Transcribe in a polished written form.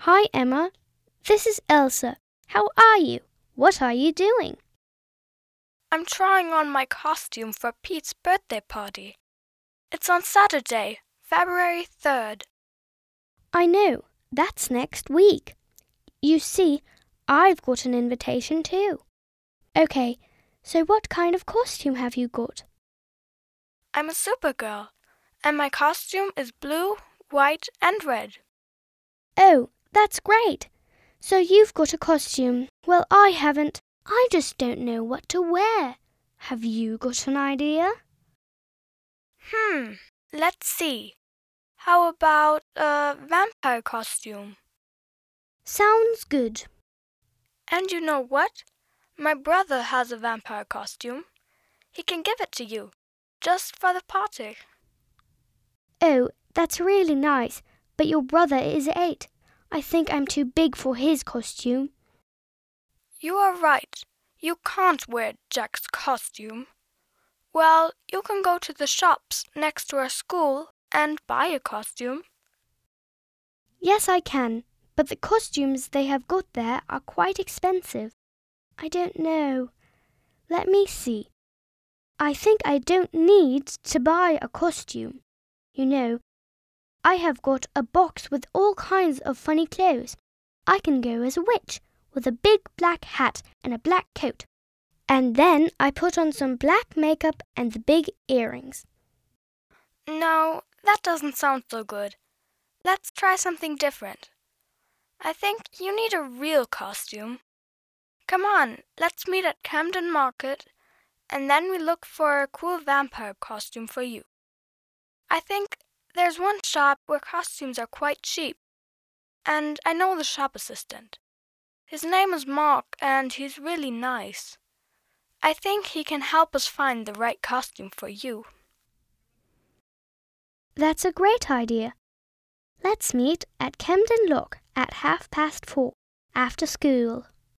Hi, Emma. This is Elsa. How are you? What are you doing? I'm trying on my costume for Pete's birthday party. It's on Saturday, February 3rd. I know. That's next week. You see, I've got an invitation too. Okay, so what kind of costume have you got? I'm a Supergirl, and my costume is blue, white, and red. Oh, that's great. So you've got a costume. Well, I haven't. I just don't know what to wear. Have you got an idea? Let's see. How about a vampire costume? Sounds good. And you know what? My brother has a vampire costume. He can give it to you, just for the party. Oh, that's really nice, but your brother is 8. I think I'm too big for his costume. You are right. You can't wear Jack's costume. Well, you can go to the shops next to our school and buy a costume. Yes, I can, but the costumes they have got there are quite expensive. I don't know. Let me see. I think I don't need to buy a costume. You know, I have got a box with all kinds of funny clothes. I can go as a witch with a big black hat and a black coat. And then I put on some black makeup and the big earrings. No, that doesn't sound so good. Let's try something different. I think you need a real costume. Come on, let's meet at Camden Market, and then we look for a cool vampire costume for you. I think there's one shop where costumes are quite cheap, and I know the shop assistant. His name is Mark, and he's really nice. I think he can help us find the right costume for you. That's a great idea. Let's meet at Camden Lock at 4:30 after school.